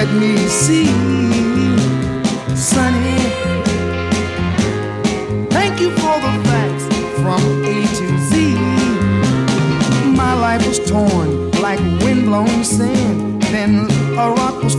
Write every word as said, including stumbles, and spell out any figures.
let me see, Sonny. Thank you for the facts from A to Z. My life was torn like windblown sand. Then a rock was